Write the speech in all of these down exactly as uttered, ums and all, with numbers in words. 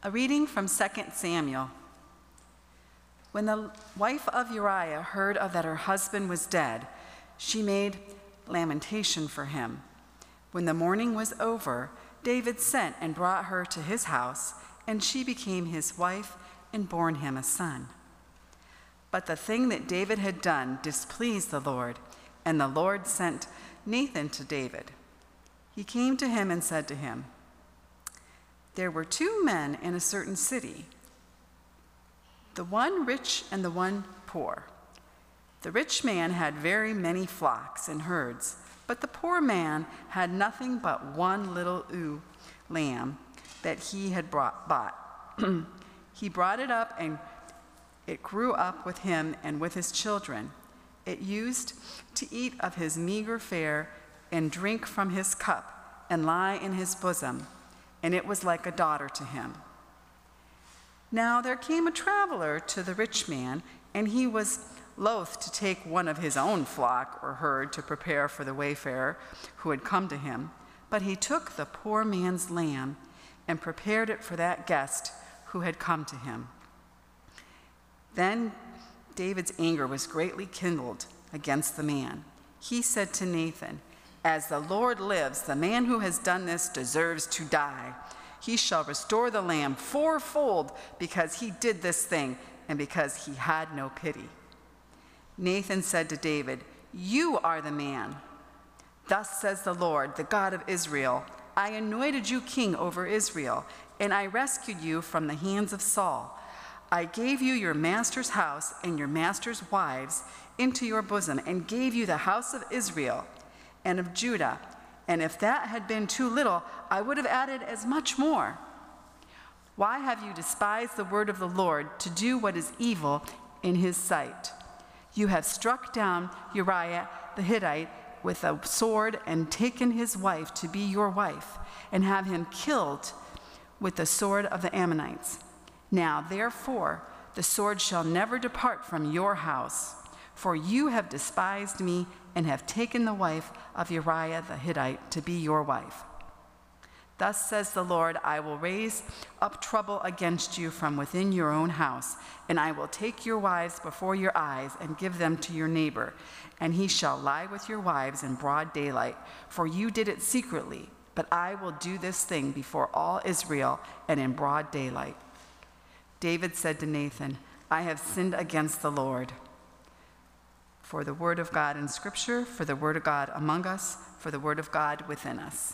A reading from Second Samuel. When the wife of Uriah heard of that her husband was dead, she made lamentation for him. When the mourning was over, David sent and brought her to his house, and she became his wife and bore him a son. But the thing that David had done displeased the Lord, and the Lord sent Nathan to David. He came to him and said to him, "There were two men in a certain city, the one rich and the one poor. The rich man had very many flocks and herds, but the poor man had nothing but one little ewe lamb that he had brought, bought. He brought it up, and it grew up with him and with his children. It used to eat of his meager fare and drink from his cup and lie in his bosom, and it was like a daughter to him. Now there came a traveler to the rich man, and he was loath to take one of his own flock or herd to prepare for the wayfarer who had come to him. But he took the poor man's lamb and prepared it for that guest who had come to him. Then David's anger was greatly kindled against the man. He said to Nathan, "As the Lord lives, the man who has done this deserves to die. He shall restore the lamb fourfold because he did this thing and because he had no pity." Nathan said to David, "You are the man. Thus says the Lord, the God of Israel, I anointed you king over Israel, and I rescued you from the hands of Saul. I gave you your master's house and your master's wives into your bosom, and gave you the house of Israel and of Judah. And if that had been too little, I would have added as much more. Why have you despised the word of the Lord to do what is evil in his sight? You have struck down Uriah the Hittite with a sword and taken his wife to be your wife, and have him killed with the sword of the Ammonites. Now, therefore, the sword shall never depart from your house, for you have despised me and have taken the wife of Uriah the Hittite to be your wife. Thus says the Lord, I will raise up trouble against you from within your own house, and I will take your wives before your eyes and give them to your neighbor, and he shall lie with your wives in broad daylight, for you did it secretly, but I will do this thing before all Israel and in broad daylight." David said to Nathan, "I have sinned against the Lord." For the word of God in Scripture, for the word of God among us, for the word of God within us.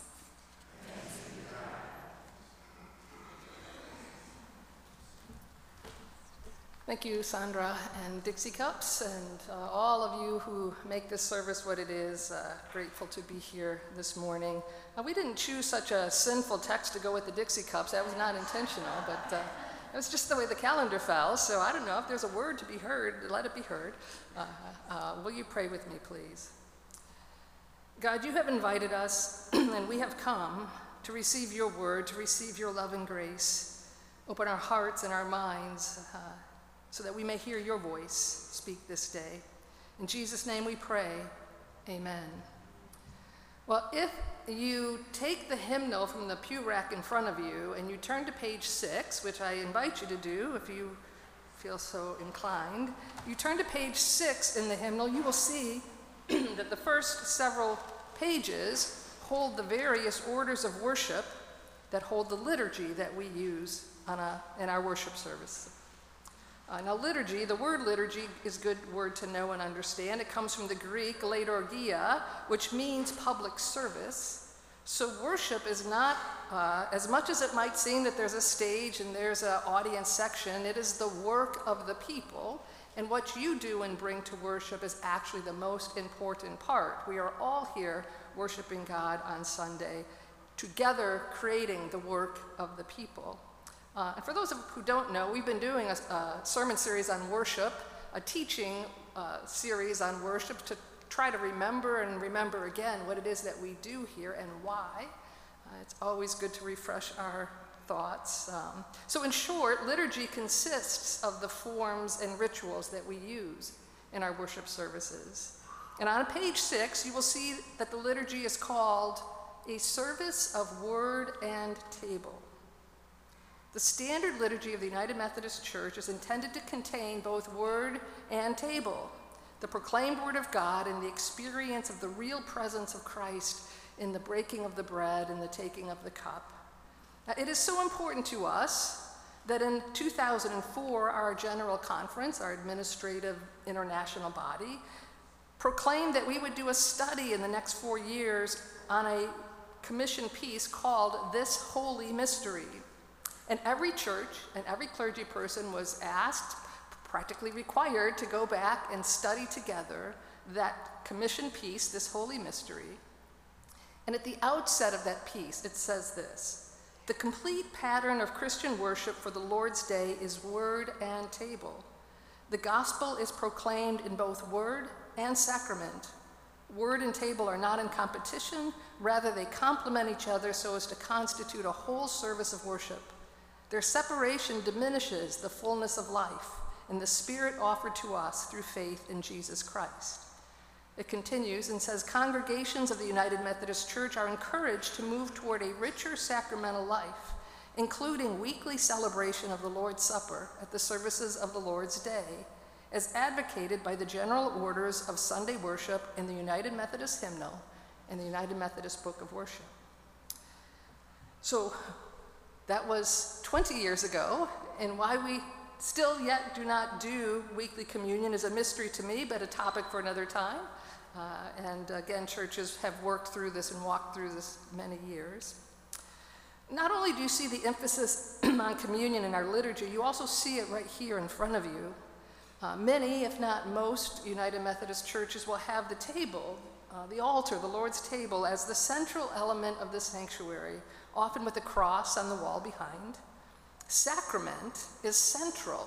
Thank you, Sandra and Dixie Cups, and uh, all of you who make this service what it is. Uh, grateful to be here this morning. Uh, we didn't choose such a sinful text to go with the Dixie Cups. That was not intentional, but uh, it was just the way the calendar fell. So I don't know if there's a word to be heard, let it be heard. Uh, uh, will you pray with me, please? God, you have invited us, and we have come to receive your word, to receive your love and grace. Open our hearts and our minds uh, so that we may hear your voice speak this day. In Jesus' name we pray, amen. Well, if you take the hymnal from the pew rack in front of you and you turn to page six, which I invite you to do if you feel so inclined, you turn to page six in the hymnal, you will see that the first several pages hold the various orders of worship that hold the liturgy that we use on a, in our worship service. Uh, now, liturgy, the word liturgy is a good word to know and understand. It comes from the Greek liturgia, which means public service. So worship is not, uh, as much as it might seem that there's a stage and there's an audience section, it is the work of the people. And what you do and bring to worship is actually the most important part. We are all here worshiping God on Sunday, together creating the work of the people. Uh, and for those of you who don't know, we've been doing a, a sermon series on worship, a teaching uh, series on worship to try to remember and remember again what it is that we do here and why. Uh, it's always good to refresh our thoughts. Um, so in short, liturgy consists of the forms and rituals that we use in our worship services. And on page six, you will see that the liturgy is called a service of word and table. The standard liturgy of the United Methodist Church is intended to contain both word and table, the proclaimed word of God and the experience of the real presence of Christ in the breaking of the bread and the taking of the cup. Now, it is so important to us that in two thousand four, our General Conference, our administrative international body, proclaimed that we would do a study in the next four years on a commission piece called This Holy Mystery. And every church and every clergy person was asked, practically required, to go back and study together that commission piece, This Holy Mystery. And at the outset of that piece, it says this: the complete pattern of Christian worship for the Lord's Day is word and table. The gospel is proclaimed in both word and sacrament. Word and table are not in competition, rather they complement each other so as to constitute a whole service of worship. Their separation diminishes the fullness of life and the spirit offered to us through faith in Jesus Christ. It continues and says, congregations of the United Methodist Church are encouraged to move toward a richer sacramental life, including weekly celebration of the Lord's Supper at the services of the Lord's Day, as advocated by the General Orders of Sunday Worship in the United Methodist Hymnal and the United Methodist Book of Worship. So that was twenty years ago, and why we still yet do not do weekly communion is a mystery to me, but a topic for another time. Uh, and again, churches have worked through this and walked through this many years. Not only do you see the emphasis on communion in our liturgy, you also see it right here in front of you. Uh, many, if not most, United Methodist churches will have the table, uh, the altar, the Lord's table, as the central element of the sanctuary, often with a cross on the wall behind. Sacrament is central,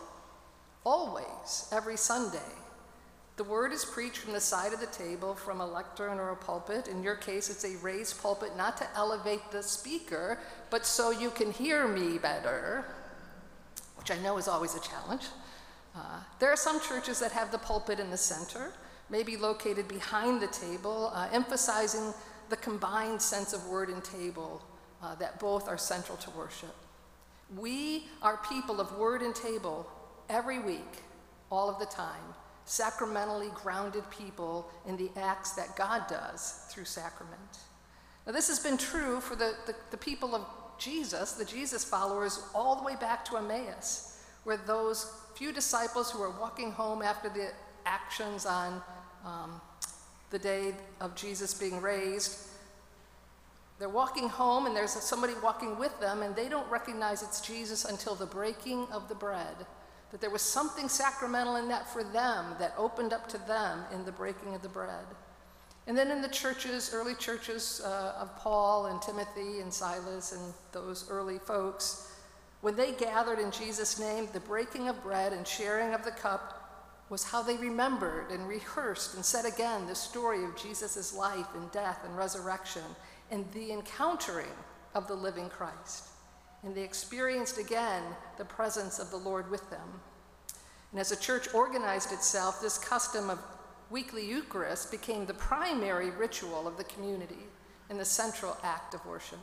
always, every Sunday. The word is preached from the side of the table, from a lectern or a pulpit. In your case, it's a raised pulpit, not to elevate the speaker, but so you can hear me better, which I know is always a challenge. Uh, there are some churches that have the pulpit in the center, maybe located behind the table, uh, emphasizing the combined sense of word and table, uh, that both are central to worship. We are people of word and table every week, all of the time, sacramentally grounded people in the acts that God does through sacrament. Now, this has been true for the, the, the people of Jesus, the Jesus followers, all the way back to Emmaus, where those few disciples who were walking home after the actions on um, the day of Jesus being raised, they're walking home and there's somebody walking with them and they don't recognize it's Jesus until the breaking of the bread. That there was something sacramental in that for them that opened up to them in the breaking of the bread. And then in the churches, early churches uh, of Paul and Timothy and Silas and those early folks, when they gathered in Jesus' name, the breaking of bread and sharing of the cup was how they remembered and rehearsed and said again the story of Jesus' life and death and resurrection and the encountering of the living Christ. And they experienced again the presence of the Lord with them. And as the church organized itself, this custom of weekly Eucharist became the primary ritual of the community and the central act of worship.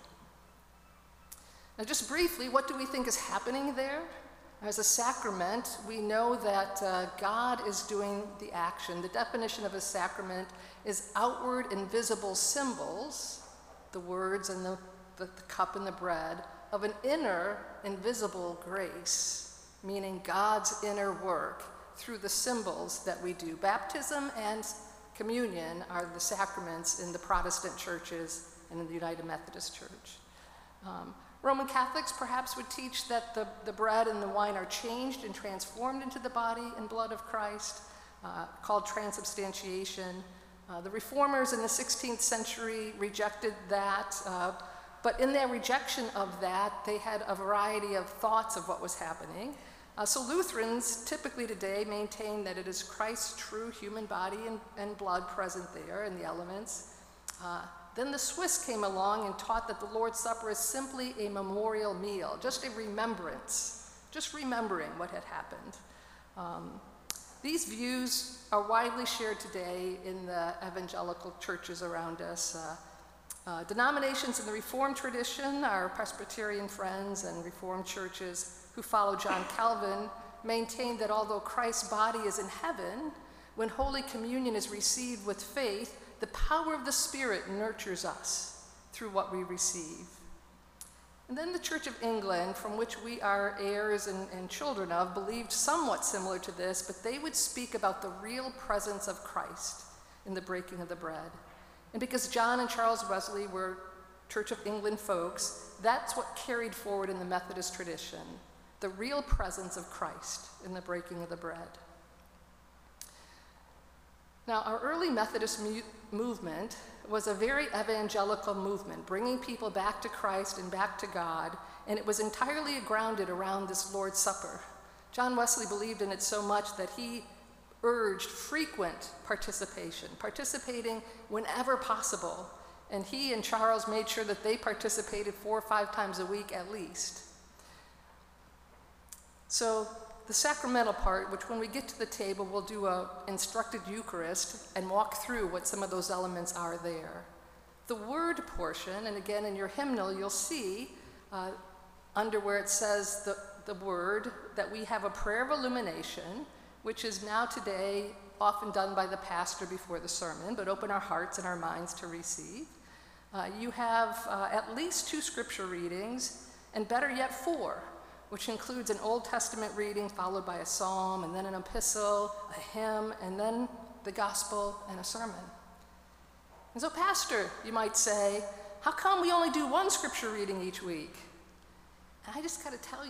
Now, just briefly, what do we think is happening there? As a sacrament, we know that uh, God is doing the action. The definition of a sacrament is outward and visible symbols, the words and the, the, the cup and the bread, of an inner invisible grace, meaning God's inner work through the symbols that we do. Baptism and communion are the sacraments in the Protestant churches and in the United Methodist Church. Um, Roman Catholics perhaps would teach that the, the bread and the wine are changed and transformed into the body and blood of Christ, uh, called transubstantiation. Uh, the Reformers in the sixteenth century rejected that, uh, but in their rejection of that, they had a variety of thoughts of what was happening. Uh, so Lutherans typically today maintain that it is Christ's true human body and, and blood present there in the elements. Uh, then the Swiss came along and taught that the Lord's Supper is simply a memorial meal, just a remembrance, just remembering what had happened. Um, these views are widely shared today in the evangelical churches around us. Uh, Uh, denominations in the Reformed tradition, our Presbyterian friends and Reformed churches who follow John Calvin, maintain that although Christ's body is in heaven, when Holy Communion is received with faith, the power of the Spirit nurtures us through what we receive. And then the Church of England, from which we are heirs and, and children of, believed somewhat similar to this, but they would speak about the real presence of Christ in the breaking of the bread. And because John and Charles Wesley were Church of England folks, that's what carried forward in the Methodist tradition, the real presence of Christ in the breaking of the bread. Now, our early Methodist mu- movement was a very evangelical movement, bringing people back to Christ and back to God, and it was entirely grounded around this Lord's Supper. John Wesley believed in it so much that he urged frequent participation, participating whenever possible, and he and Charles made sure that they participated four or five times a week at least. So the sacramental part, which when we get to the table, we'll do an instructed Eucharist and walk through what some of those elements are there. The word portion, and again in your hymnal you'll see uh, under where it says the, the word, that we have a prayer of illumination, which is now today often done by the pastor before the sermon, but open our hearts and our minds to receive. Uh, you have uh, at least two scripture readings, and better yet four, which includes an Old Testament reading followed by a psalm, and then an epistle, a hymn, and then the gospel and a sermon. And so, Pastor, you might say, how come we only do one scripture reading each week? And I just got to tell you,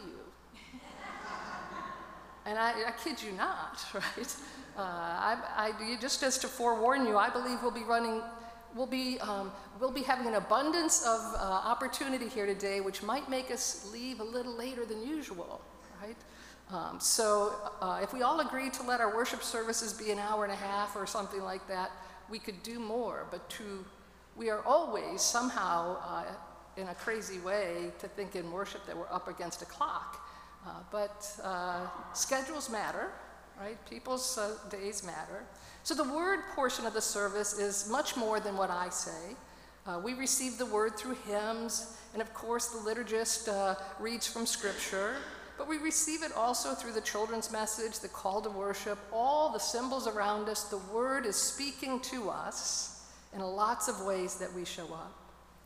and I, I kid you not, right? Uh, I, I, just as to forewarn you, I believe we'll be running, we'll be, um, we'll be having an abundance of uh, opportunity here today, which might make us leave a little later than usual, right? Um, so uh, if we all agree to let our worship services be an hour and a half or something like that, we could do more, but to, we are always somehow, uh, in a crazy way, to think in worship that we're up against a clock. Uh, but uh, schedules matter, right? People's uh, days matter. So the word portion of the service is much more than what I say. Uh, we receive the word through hymns, and of course the liturgist uh, reads from scripture, but we receive it also through the children's message, the call to worship, all the symbols around us. The word is speaking to us in lots of ways that we show up.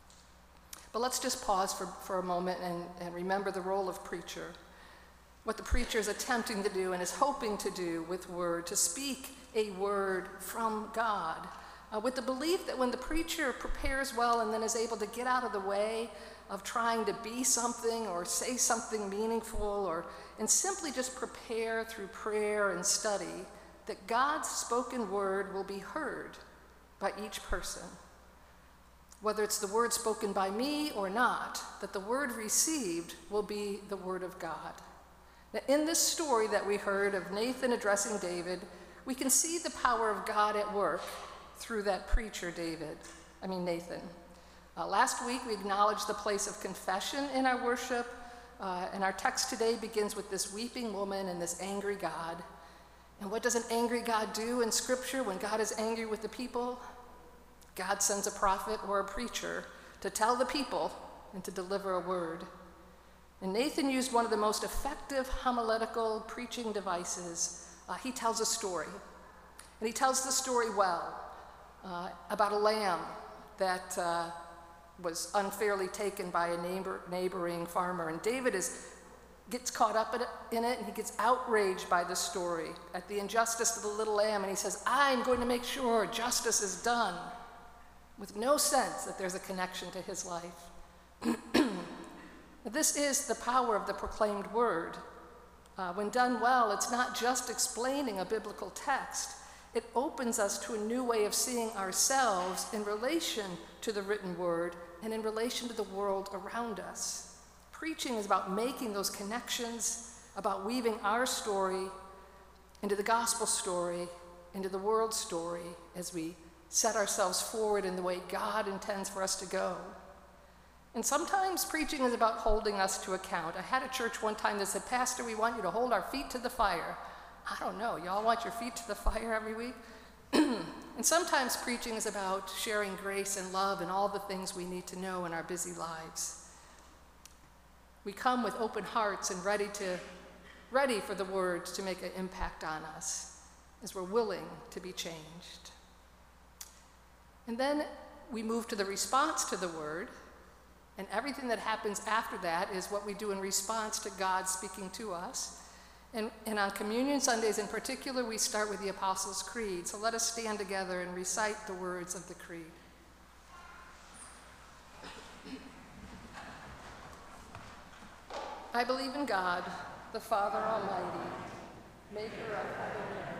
But let's just pause for, for a moment and, and remember the role of preacher. What the preacher is attempting to do and is hoping to do with word, to speak a word from God, uh, with the belief that when the preacher prepares well and then is able to get out of the way of trying to be something or say something meaningful, or and simply just prepare through prayer and study, that God's spoken word will be heard by each person. Whether it's the word spoken by me or not, that the word received will be the word of God. Now, in this story that we heard of Nathan addressing David, we can see the power of God at work through that preacher, David, I mean Nathan. Uh, last week, we acknowledged the place of confession in our worship, uh, and our text today begins with this weeping woman and this angry God. And what does an angry God do in Scripture when God is angry with the people? God sends a prophet or a preacher to tell the people and to deliver a word. And Nathan used one of the most effective homiletical preaching devices. Uh, he tells a story, and he tells the story well, uh, about a lamb that uh, was unfairly taken by a neighbor, neighboring farmer. And David is, gets caught up in it, in it, and he gets outraged by the story at the injustice of the little lamb, and he says, I'm going to make sure justice is done, with no sense that there's a connection to his life. This is the power of the proclaimed word. Uh, when done well, it's not just explaining a biblical text. It opens us to a new way of seeing ourselves in relation to the written word and in relation to the world around us. Preaching is about making those connections, about weaving our story into the gospel story, into the world story, as we set ourselves forward in the way God intends for us to go. And sometimes preaching is about holding us to account. I had a church one time that said, Pastor, we want you to hold our feet to the fire. I don't know, y'all want your feet to the fire every week? And sometimes preaching is about sharing grace and love and all the things we need to know in our busy lives. We come with open hearts and ready to, ready for the word to make an impact on us as we're willing to be changed. And then we move to the response to the word, and everything that happens after that is what we do in response to God speaking to us. And, and on Communion Sundays in particular, we start with the Apostles' Creed. So let us stand together and recite the words of the Creed. I believe in God, the Father Almighty, maker of heaven and earth.